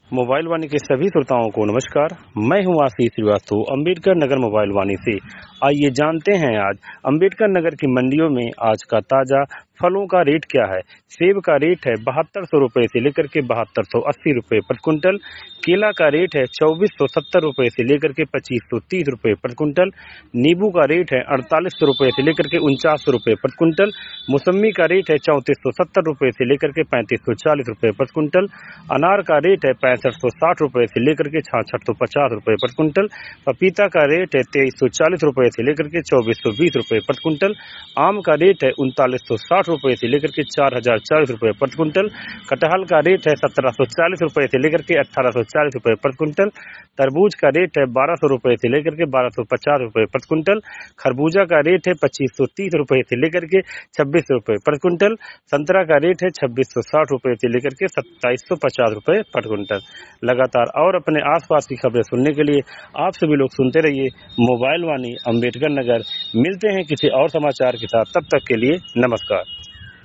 Mobile वाणी के सभी श्रोताओं को नमस्कार। मैं हूं आशीष श्रीवास्तव अम्बेडकर नगर मोबाइल वाणी से। आइए जानते हैं आज अम्बेडकर नगर की मंडियों में आज का ताजा फलों का रेट क्या है। सेब का रेट है 7200 रुपए से लेकर के 7280 रुपए प्रति क्विंटल। केला का रेट है 2470 रुपए से लेकर के 2530 रुपए प्रति क्विंटल। नींबू का रेट है 4800 रुपए से लेकर के 4900 रुपए प्रति क्विंटल। मौसम्मी का रेट है 3470 रुपए से लेकर के 3540 रुपए प्रति क्विंटल। अनार का रेट है 6560 रुपए से लेकर के 6650 रुपए प्रति क्विंटल। पपीता का रेट है 2340 रुपए से लेकर के 2420 रुपए प्रति क्विंटल। आम का रेट है 3960 रुपए से लेकर के 4040 रुपए प्रति क्विंटल। कटहल का रेट है 1740 रुपए से लेकर के 1840 रुपए प्रति क्विंटल। तरबूज का रेट है 1200 रुपए से लेकर के 1250 रुपए प्रति क्विंटल। खरबूजा का रेट है 2530 रुपए से लेकर के 26 रुपए प्रति क्विंटल। संतरा का रेट है 2660 रुपए से लेकर के 2750 रुपए प्रति क्विंटल। लगातार और अपने आसपास की खबरें सुनने के लिए आप सभी लोग सुनते रहिए मोबाइल वाणी अम्बेडकर नगर। मिलते हैं किसी और समाचार के साथ, तब तक के लिए नमस्कार।